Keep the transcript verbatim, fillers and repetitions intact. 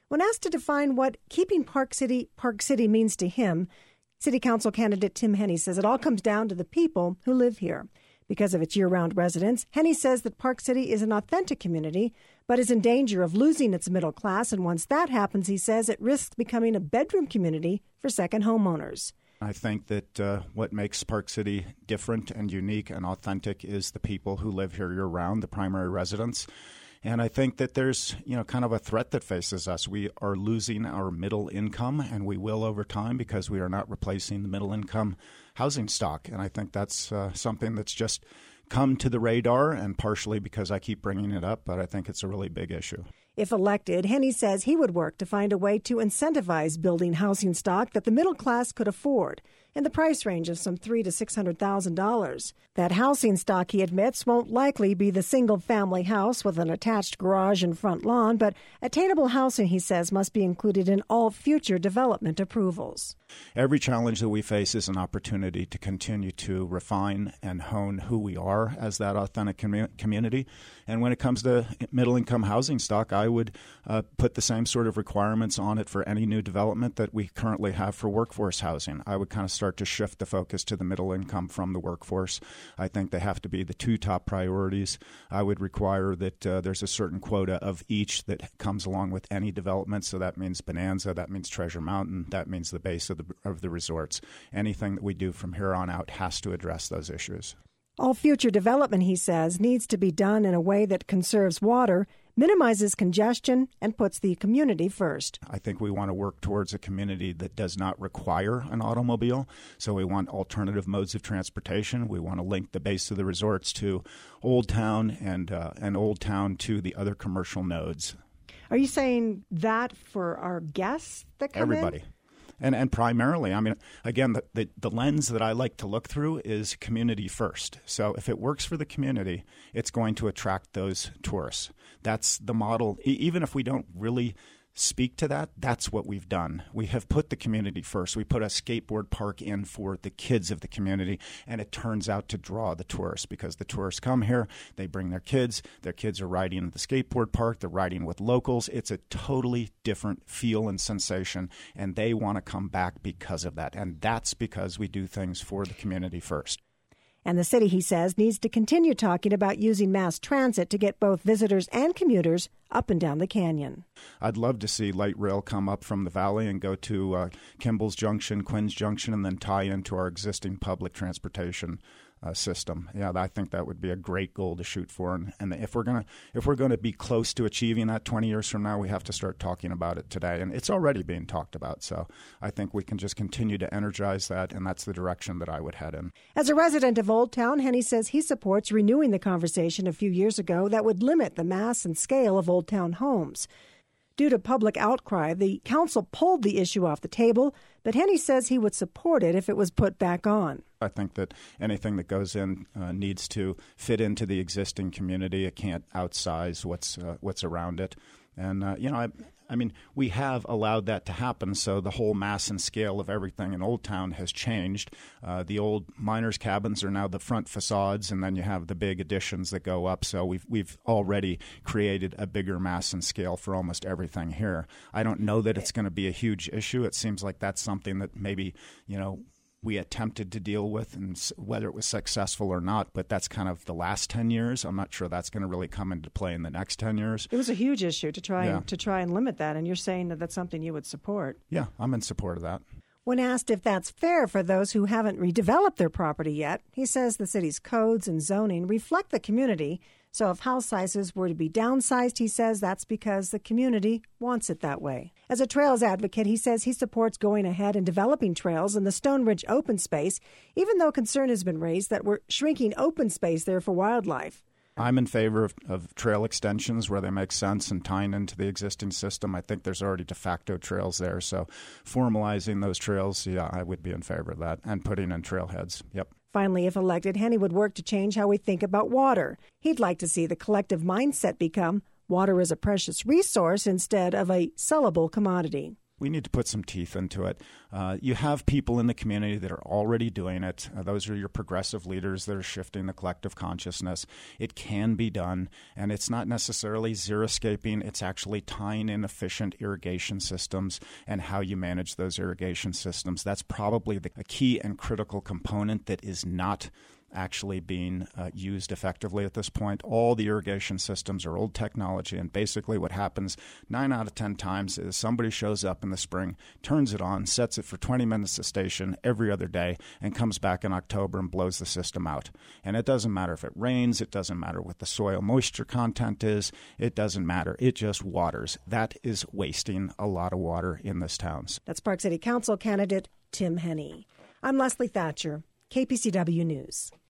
When asked to define what keeping Park City, Park City means to him, City Council candidate Tim Henne says it all comes down to the people who live here. Because of its year-round residents, Henne says that Park City is an authentic community, but is in danger of losing its middle class. And once that happens, he says it risks becoming a bedroom community for second homeowners. I think that uh, what makes Park City different and unique and authentic is the people who live here year-round, the primary residents. And I think that there's, you know, kind of a threat that faces us. We are losing our middle income, and we will over time because we are not replacing the middle income housing stock. And I think that's uh, something that's just come to the radar, and partially because I keep bringing it up, but I think it's a really big issue. If elected, Henne says he would work to find a way to incentivize building housing stock that the middle class could afford, in the price range of some three to six hundred thousand dollars. That housing stock, he admits, won't likely be the single-family house with an attached garage and front lawn, but attainable housing, he says, must be included in all future development approvals. Every challenge that we face is an opportunity to continue to refine and hone who we are as that authentic commu- community. And when it comes to middle-income housing stock, I would uh, put the same sort of requirements on it for any new development that we currently have for workforce housing. I would kind of start to shift the focus to the middle income from the workforce. I think they have to be the two top priorities. I would require that uh, there's a certain quota of each that comes along with any development. So that means Bonanza, that means Treasure Mountain, that means the base of the, of the resorts. Anything that we do from here on out has to address those issues. All future development, he says, needs to be done in a way that conserves water, minimizes congestion, and puts the community first. I think we want to work towards a community that does not require an automobile. So we want alternative modes of transportation. We want to link the base of the resorts to Old Town and, uh, and Old Town to the other commercial nodes. Are you saying that for our guests that come Everybody. in? And and primarily, I mean, again, the, the, the lens that I like to look through is community first. So if it works for the community, it's going to attract those tourists. That's the model. E- even if we don't really speak to that, that's what we've done. We have put the community first. We put a skateboard park in for the kids of the community, and it turns out to draw the tourists because the tourists come here, they bring their kids, their kids are riding at the skateboard park, they're riding with locals. It's a totally different feel and sensation, and they want to come back because of that. And that's because we do things for the community first. And the city, he says, needs to continue talking about using mass transit to get both visitors and commuters up and down the canyon. I'd love to see light rail come up from the valley and go to uh, Kimball's Junction, Quinn's Junction, and then tie into our existing public transportation uh, system. Yeah, I think that would be a great goal to shoot for. And, and if we're gonna if we're going to be close to achieving that twenty years from now, we have to start talking about it today. And it's already being talked about. So I think we can just continue to energize that, and that's the direction that I would head in. As a resident of Old Town, Henne says he supports renewing the conversation a few years ago that would limit the mass and scale of Old Town homes. Due to public outcry, the council pulled the issue off the table, but Henne says he would support it if it was put back on. I think that anything that goes in uh, needs to fit into the existing community. It can't outsize what's uh, what's around it. And, uh, you know, I, I mean, we have allowed that to happen, so the whole mass and scale of everything in Old Town has changed. Uh, the old miners' cabins are now the front facades, and then you have the big additions that go up. So we've we've already created a bigger mass and scale for almost everything here. I don't know that it's going to be a huge issue. It seems like that's something that maybe, you know, we attempted to deal with, and whether it was successful or not, but that's kind of the last ten years. I'm not sure that's going to really come into play in the next ten years. It was a huge issue to try yeah. and, to try and limit that, and you're saying that that's something you would support. Yeah, I'm in support of that. When asked if that's fair for those who haven't redeveloped their property yet, he says the city's codes and zoning reflect the community. So if house sizes were to be downsized, he says that's because the community wants it that way. As a trails advocate, he says he supports going ahead and developing trails in the Stone Ridge open space, even though concern has been raised that we're shrinking open space there for wildlife. I'm in favor of, of trail extensions where they make sense and tying into the existing system. I think there's already de facto trails there. So formalizing those trails, yeah, I would be in favor of that, and putting in trailheads. Yep. Finally, if elected, Henne would work to change how we think about water. He'd like to see the collective mindset become water is a precious resource instead of a sellable commodity. we need to put some teeth into it. Uh, you have people in the community that are already doing it. Uh, those are your progressive leaders that are shifting the collective consciousness. It can be done, and it's not necessarily xeriscaping. It's actually tying in efficient irrigation systems and how you manage those irrigation systems. That's probably the, a key and critical component that is not actually being uh, used effectively at this point. All the irrigation systems are old technology, and basically what happens nine out of ten times is somebody shows up in the spring, turns it on, sets it for twenty minutes a station every other day, and comes back in October and blows the system out. And it doesn't matter if it rains, it doesn't matter what the soil moisture content is, it doesn't matter. It just waters. That is wasting a lot of water in this town. That's Park City Council candidate Tim Henney. I'm Leslie Thatcher, K P C W News.